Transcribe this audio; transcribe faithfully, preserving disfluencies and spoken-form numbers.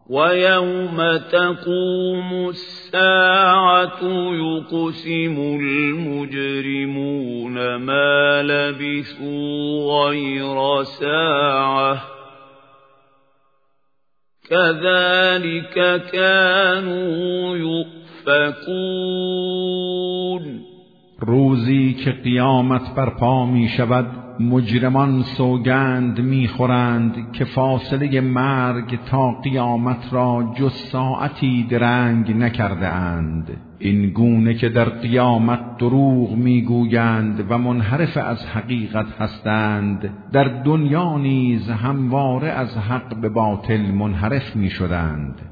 وَيَوْمَ تَقُومُ السَّاعَةُ يُقْسِمُ الْمُجْرِمُونَ مَا لَبِثُوا غَيْرَ سَاعَةٍ كَذَلِكَ كَانُوا يُؤْفَكُونَ. روزی که قیامت برپا می شود مجرمان سوگند می خورند که فاصله مرگ تا قیامت را جز ساعتی درنگ نکرده اند، این گونه که در قیامت دروغ می گویند و منحرف از حقیقت هستند، در دنیا نیز همواره از حق به باطل منحرف می شدند.